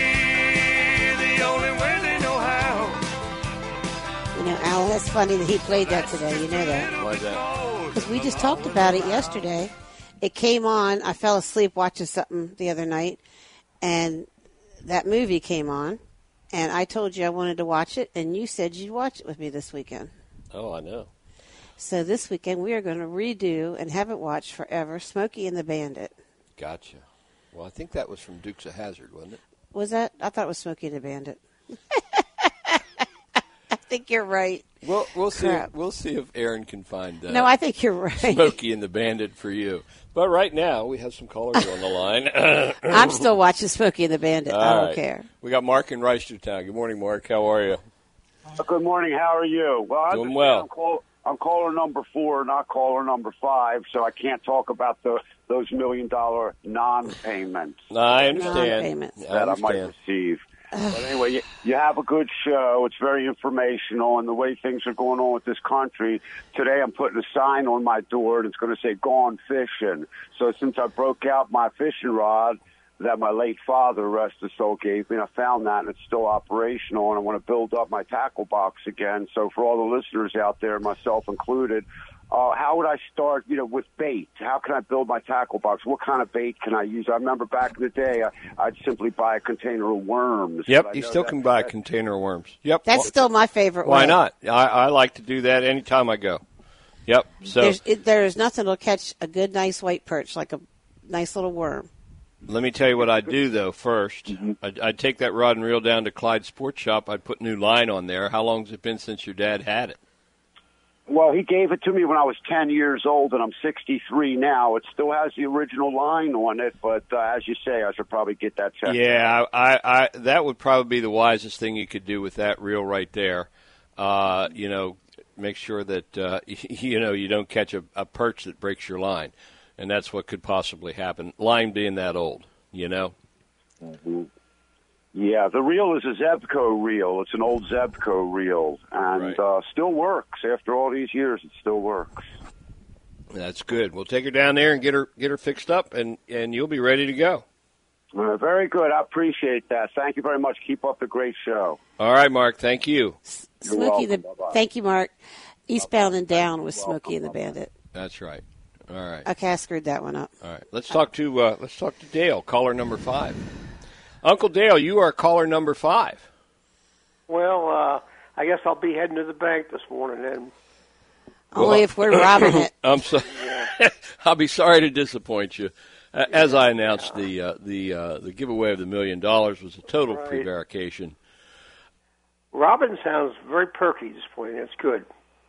You know, Alan, that's funny that he played that today. You know that. Why is that? Because we just talked about it yesterday. It came on. I fell asleep watching something the other night, and that movie came on, and I told you I wanted to watch it, and you said you'd watch it with me this weekend. Oh, I know. So this weekend we are going to redo and have it watched forever, Smokey and the Bandit. Gotcha. Well, I think that was from Dukes of Hazzard, wasn't it? Was that? I thought it was Smokey and the Bandit. I think you're right. We'll we'll see. Crap. If, we'll see if Aaron can find uh, No, I think you're right. Smokey and the Bandit for you. But right now we have some callers on the line. I'm still watching Smokey and the Bandit. All I don't right. care. We got Mark in Reisterstown. Good morning, Mark. How are you? Good morning. How are you? Well, I Doing well. I'm, call, I'm caller number four, not caller number five, so I can't talk about the those million dollar non-payments I understand. Non-payments. I that I might understand. receive. But anyway, you, you have a good show. It's very informational, and the way things are going on with this country. Today I'm putting a sign on my door, and it's going to say, "Gone fishing." So since I broke out my fishing rod that my late father, rest his soul, gave me, I found that, and it's still operational, and I want to build up my tackle box again. So for all the listeners out there, myself included, Uh, how would I start, you know, with bait? How can I build my tackle box? What kind of bait can I use? I remember back in the day, I, I'd simply buy a container of worms. Yep, But I you know still that- can buy a that- container of worms. Yep. That's still my favorite Why way. not? I, I like to do that anytime I go. Yep. So There's, it, there's nothing that'll catch a good, nice white perch, like a nice little worm. let me tell you what I'd do, though, first. I'd, I'd take that rod and reel down to Clyde Sports Shop. I'd put new line on there. How long has it been since your dad had it? Well, he gave it to me when I was ten years old, and I'm sixty-three now. It still has the original line on it, but uh, as you say, I should probably get that checked. Yeah, I, I, I, that would probably be the wisest thing you could do with that reel right there. Uh, you know, make sure that uh, you know you don't catch a, a perch that breaks your line. and that's what could possibly happen. Line being that old, you know. Mm-hmm. Yeah, the reel is a Zebco reel. It's an old Zebco reel, and Right. uh, still works. After all these years, it still works. That's good. We'll take her down there and get her get her fixed up, and, and you'll be ready to go. Uh, very good. I appreciate that. Thank you very much. Keep up the great show. All right, Mark. Thank you. You're Smokey the welcome. Bye-bye. Thank you, Mark. Eastbound and Down with Smokey and the Bandit. That's right. All right. Okay, I screwed that one up. All right. Let's talk to uh, let's talk to Dale, caller number five. Uncle Dale, you are caller number five. Well, uh, I guess I'll be heading to the bank this morning then. Only if we're robbing it. I'm so. I'll be sorry to disappoint you. Uh, as I announced, the uh, the uh, the giveaway of the million dollars was a total Right. prevarication. Robin sounds very perky this morning. That's good.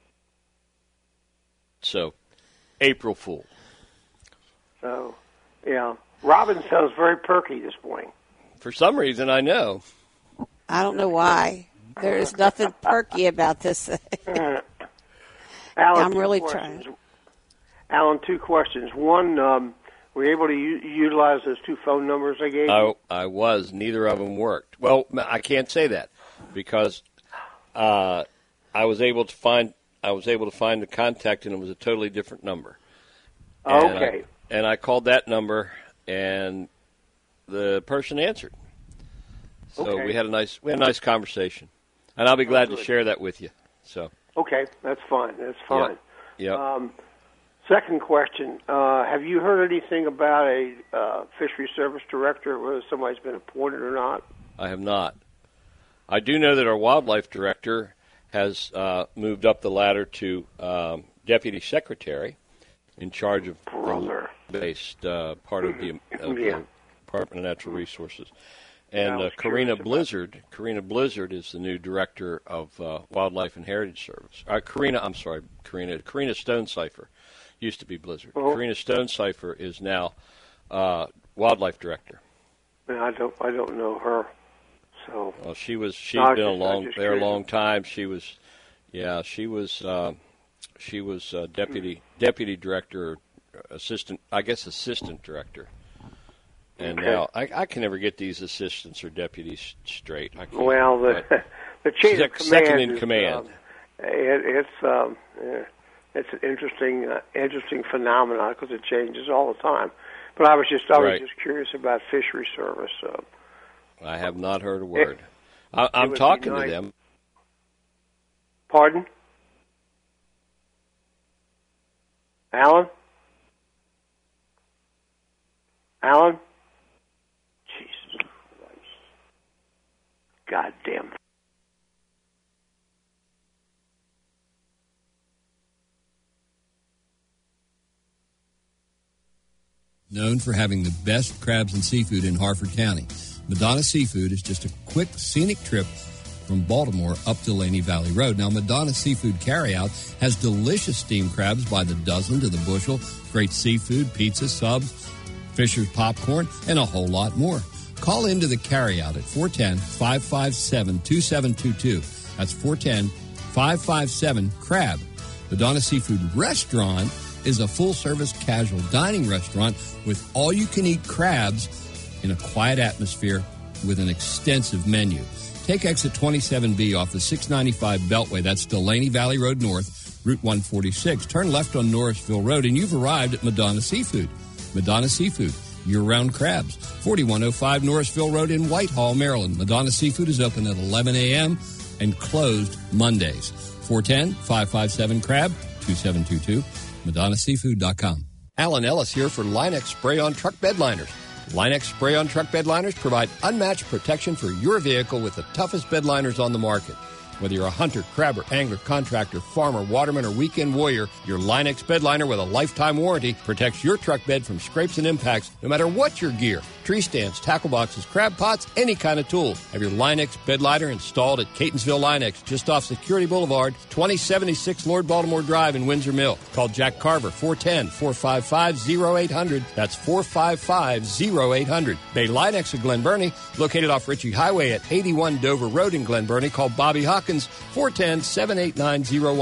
So, April Fool. So, yeah. Robin sounds very perky this morning. For some reason, I know. I don't know why. There is nothing perky about this. Alan, I'm two really questions. trying. Alan, two questions. One, um, were you able to u- utilize those two phone numbers I gave you? I, I was. Neither of them worked. Well, I can't say that because uh, I was able to find I was able to find the contact, and it was a totally different number. And Okay. I, and I called that number, and the person answered. So Okay. we had a nice we had a nice conversation, and I'll be glad to good. share that with you. So Okay, that's fine. That's fine. yeah, Um, second question, uh, have you heard anything about a uh, fishery service director, whether somebody's been appointed or not? I have not. I do know that our wildlife director has uh, moved up the ladder to um, deputy secretary in charge of Brother. the based uh, part of the, of Yeah. the Department of Natural Resources. And I uh, was Karina curious about Blizzard, Karina Blizzard is the new director of uh, Wildlife and Heritage Service. Uh, Karina, I'm sorry, Karina, Karina Stonecipher used to be Blizzard. Oh. Karina Stonecipher is now uh, wildlife director. And I don't, I don't know her. So Well, she was she's No, I was been a just- I was long just there a curious. long time. She was, yeah, she was uh, she was uh, deputy deputy director, assistant, I guess assistant director. And Okay. now I, I can never get these assistants or deputies straight. I can't, well, the but the chain sec- of command second in is, command. um, it, it's um, yeah, it's an interesting uh, interesting phenomenon because it changes all the time. But I was just I was Right. just curious about fishery service. Uh, I have not heard a word. I, it I'm would be talking nice. to them. Pardon, Alan? Alan? Jesus Christ! Goddamn. Known for having the best crabs and seafood in Harford County, Madonna Seafood is just a quick, scenic trip from Baltimore up Delaney Valley Road. Now, Madonna Seafood Carryout has delicious steamed crabs by the dozen to the bushel, great seafood, pizza, subs, Fisher's popcorn, and a whole lot more. Call into the carryout at four one zero, five five seven, two seven two two. That's four one zero, five five seven, CRAB. Madonna Seafood Restaurant is a full-service casual dining restaurant with all-you-can-eat crabs in a quiet atmosphere with an extensive menu. Take exit twenty-seven B off the six ninety-five Beltway. That's Delaney Valley Road North, Route one forty-six. Turn left on Norrisville Road, and you've arrived at Madonna Seafood. Madonna Seafood, year-round crabs. forty-one oh five Norrisville Road in Whitehall, Maryland. Madonna Seafood is open at eleven a.m. and closed Mondays. four one zero, five five seven, CRAB, two seven two two. Madonna Seafood dot com. Alan Ellis here for Linex Spray-On Truck Bed Liners. Linex Spray-On Truck Bed Liners provide unmatched protection for your vehicle with the toughest bed liners on the market. Whether you're a hunter, crabber, angler, contractor, farmer, waterman, or weekend warrior, your Linex bed liner with a lifetime warranty protects your truck bed from scrapes and impacts no matter what your gear. Tree stands, tackle boxes, crab pots, any kind of tools. Have your Linex bed liner installed at Catonsville Linex, just off Security Boulevard, twenty seventy-six Lord Baltimore Drive in Windsor Mill. Call Jack Carver, four one zero, four five five, zero eight hundred. That's four five five, zero eight hundred. Bay Linex of Glen Burnie, located off Ritchie Highway at eighty-one Dover Road in Glen Burnie. Call Bobby Hawkins, four one zero, seven eight nine zero one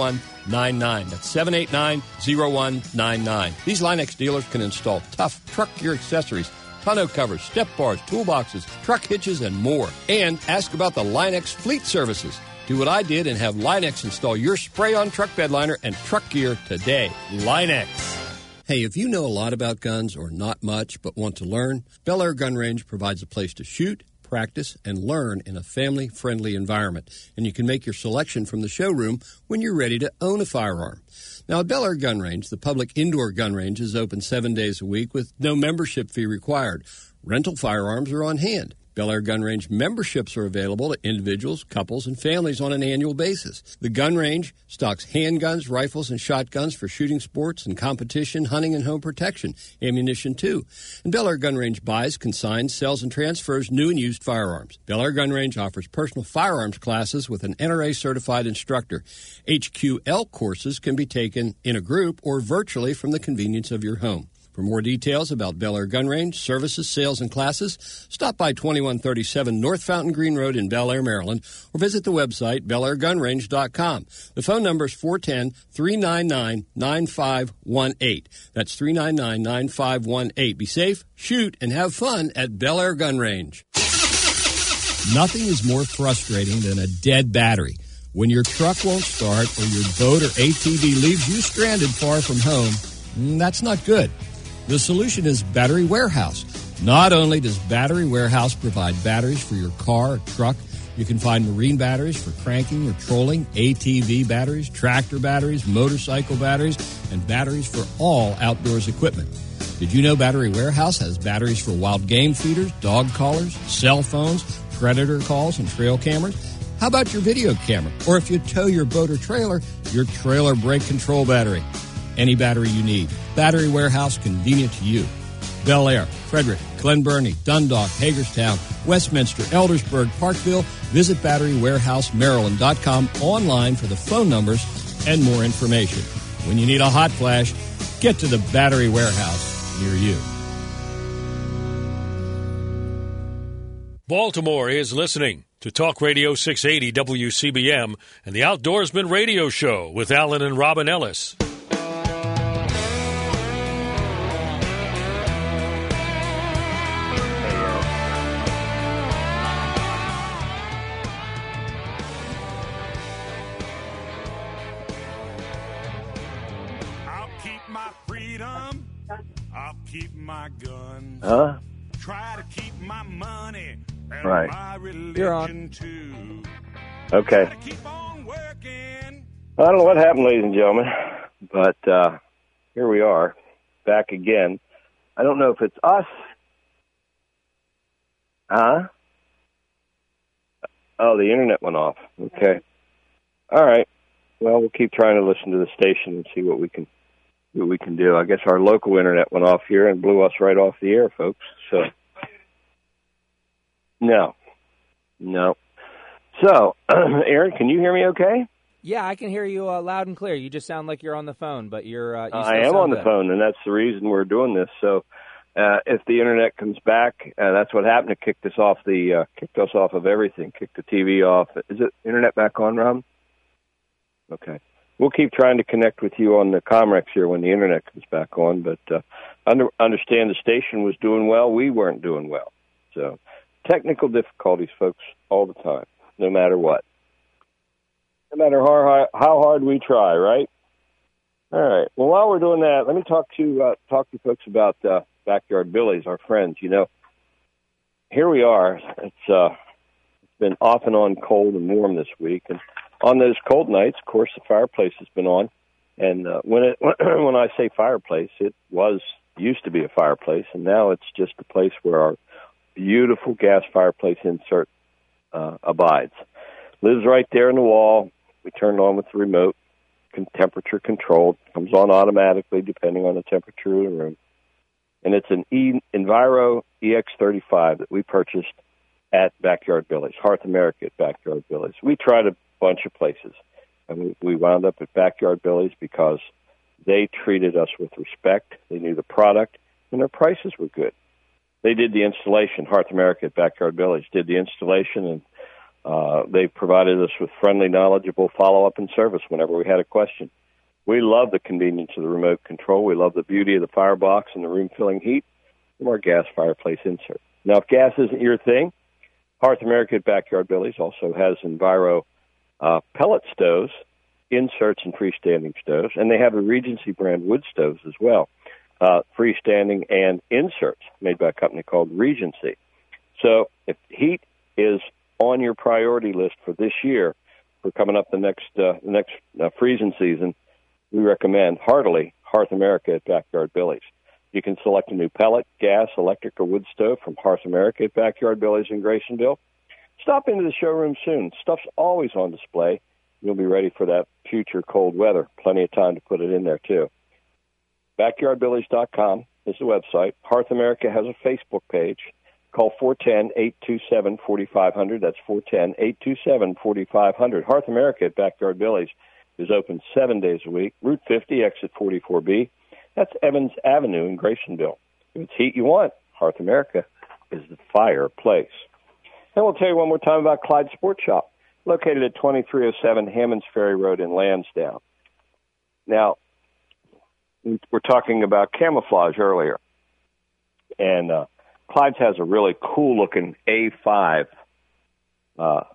nine nine. That's seven eight nine, zero one nine nine. These Line-X dealers can install tough truck gear accessories, tonneau covers, step bars, toolboxes, truck hitches, and more. And ask about the Line-X fleet services. Do what I did and have Line-X install your spray-on truck bed liner and truck gear today. Line-X. Hey, if you know a lot about guns or not much but want to learn, Bel Air Gun Range provides a place to shoot, practice, and learn in a family-friendly environment. And you can make your selection from the showroom when you're ready to own a firearm. Now, at Bel Air Gun Range, the public indoor gun range is open seven days a week with no membership fee required. Rental firearms are on hand. Bel Air Gun Range memberships are available to individuals, couples, and families on an annual basis. The gun range stocks handguns, rifles, and shotguns for shooting sports and competition, hunting, and home protection, ammunition too. And Bel Air Gun Range buys, consigns, sells, and transfers new and used firearms. Bel Air Gun Range offers personal firearms classes with an N R A-certified instructor. H Q L courses can be taken in a group or virtually from the convenience of your home. For more details about Bel Air Gun Range, services, sales, and classes, stop by twenty-one thirty-seven North Fountain Green Road in Bel Air, Maryland, or visit the website bel air gun range dot com. The phone number is four one zero, three nine nine, nine five one eight. That's three nine nine, nine five one eight. Be safe, shoot, and have fun at Bel Air Gun Range. Nothing is more frustrating than a dead battery. When your truck won't start or your boat or A T V leaves you stranded far from home, that's not good. The solution is Battery Warehouse. Not only does Battery Warehouse provide batteries for your car or truck, you can find marine batteries for cranking or trolling, A T V batteries, tractor batteries, motorcycle batteries, and batteries for all outdoors equipment. Did you know Battery Warehouse has batteries for wild game feeders, dog collars, cell phones, predator calls, and trail cameras? How about your video camera? Or if you tow your boat or trailer, your trailer brake control battery. Any battery you need. Battery Warehouse, convenient to you. Bel Air, Frederick, Glen Burnie, Dundalk, Hagerstown, Westminster, Eldersburg, Parkville. Visit battery warehouse maryland dot com online for the phone numbers and more information. When you need a hot flash, get to the Battery Warehouse near you. Baltimore is listening to Talk Radio six eighty W C B M and the Outdoorsman Radio Show with Alan and Robin Ellis. Keep my gun. Huh? Try to keep my money and right. my religion You're on. too. Okay. Try to keep on working. I don't know what happened, ladies and gentlemen, but uh, here we are, back again. I don't know if it's us. Huh? Oh, the internet went off. Okay. All right. Well, we'll keep trying to listen to the station and see what we can what we can do. I guess our local internet went off here and blew us right off the air, folks. So, no. No. So, Aaron, can you hear me okay? Yeah, I can hear you uh, loud and clear. You just sound like you're on the phone, but you're uh, you I am on the good. phone, and that's the reason we're doing this. So, uh, if the internet comes back, uh, that's what happened. It kicked us off the uh, kicked us off of everything. Kicked the T V off. Is it internet back on, Rob? Okay. We'll keep trying to connect with you on the Comrex here when the internet comes back on, but uh, under, understand the station was doing well. We weren't doing well. So technical difficulties, folks, all the time, no matter what. No matter how, how hard we try, right? All right. Well, while we're doing that, let me talk to uh, talk to folks about uh, Backyard Billy's, our friends. You know, here we are. It's, uh, it's been off and on cold and warm this week, and on those cold nights, of course, the fireplace has been on. And uh, when it when I say fireplace, it was used to be a fireplace, and now it's just a place where our beautiful gas fireplace insert uh, abides. Lives right there in the wall. We turn it on with the remote, can temperature controlled. Comes on automatically depending on the temperature of the room. And it's an e- Enviro E X thirty-five that we purchased at Backyard Billy's, Hearth America at Backyard Billy's. We tried a bunch of places, and we, we wound up at Backyard Billy's because they treated us with respect. They knew the product, and their prices were good. They did the installation. Hearth America at Backyard Billy's did the installation, and Uh, they provided us with friendly, knowledgeable follow-up and service whenever we had a question. We love the convenience of the remote control. We love the beauty of the firebox and the room-filling heat from our gas fireplace insert. Now, if gas isn't your thing, Hearth America at Backyard Billy's also has Enviro uh, pellet stoves, inserts, and freestanding stoves, and they have the Regency brand wood stoves as well, uh, freestanding and inserts made by a company called Regency. So if heat is on your priority list for this year, for coming up the next uh, the next uh, freezing season, we recommend heartily Hearth America at Backyard Billy's. You can select a new pellet, gas, electric, or wood stove from Hearth America at Backyard Billy's in Graysonville. Stop into the showroom soon. Stuff's always on display. You'll be ready for that future cold weather. Plenty of time to put it in there, too. backyard billies dot com is the website. Hearth America has a Facebook page. Call four one zero, eight two seven, four five zero zero. That's four one zero, eight two seven, four five zero zero. Hearth America at Backyard Billy's is open seven days a week. Route fifty, exit forty-four B. That's Evans Avenue in Graysonville. If it's heat you want, Hearth America is the fireplace. And we'll tell you one more time about Clyde Sports Shop, located at twenty-three oh seven Hammonds Ferry Road in Lansdowne. Now, we're talking about camouflage earlier. And uh, Clyde's has a really cool-looking A five uh,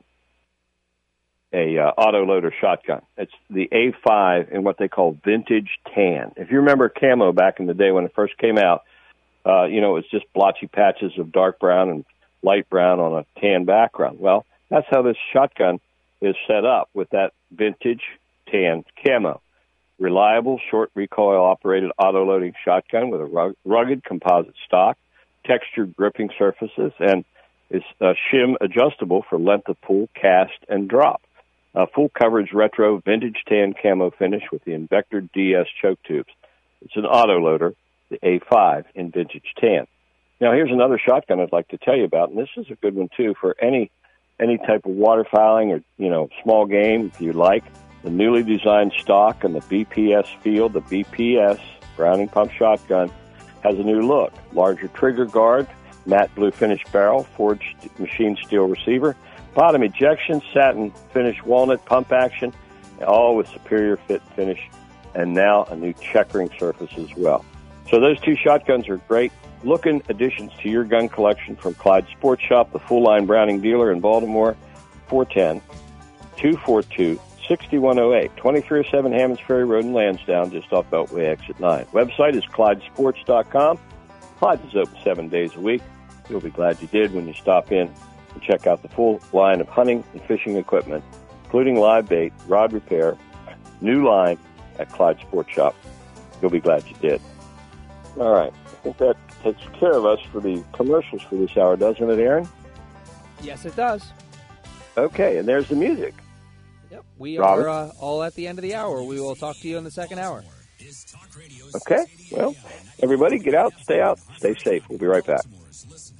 a uh, autoloader shotgun. It's the A five in what they call vintage tan. If you remember camo back in the day when it first came out, uh, you know, it was just blotchy patches of dark brown and light brown on a tan background. Well, that's how this shotgun is set up, with that vintage tan camo. Reliable, short recoil-operated auto-loading shotgun with a rugged composite stock, textured gripping surfaces, and is uh, shim adjustable for length of pull, cast, and drop. Uh, full coverage retro vintage tan camo finish with the Invector D S choke tubes. It's an autoloader, the A five in vintage tan. Now, here's another shotgun I'd like to tell you about, and this is a good one, too, for any any type of waterfowling or, you know, small game, if you like. The newly designed stock and the B P S field, the B P S, Browning Pump Shotgun, has a new look. Larger trigger guard, matte blue finish barrel, forged machine steel receiver, bottom ejection, satin finish walnut pump action, all with superior fit finish, and now a new checkering surface as well. So those two shotguns are great looking additions to your gun collection from Clyde Sports Shop, the full-line Browning dealer in Baltimore, four one zero, two four two, six one zero eight, twenty-three oh seven Hammonds Ferry Road in Lansdowne, just off Beltway Exit nine. Website is clyde sports dot com. Clyde is open seven days a week. You'll be glad you did when you stop in and check out the full line of hunting and fishing equipment, including live bait, rod repair, new line at Clyde Sports Shop. You'll be glad you did. All right. I think that takes care of us for the commercials for this hour, doesn't it, Aaron? Yes, it does. Okay, and there's the music. Yep, we Robert? are uh, all at the end of the hour. We will talk to you in the second hour. Okay, well, everybody get out, stay out, stay safe. We'll be right back.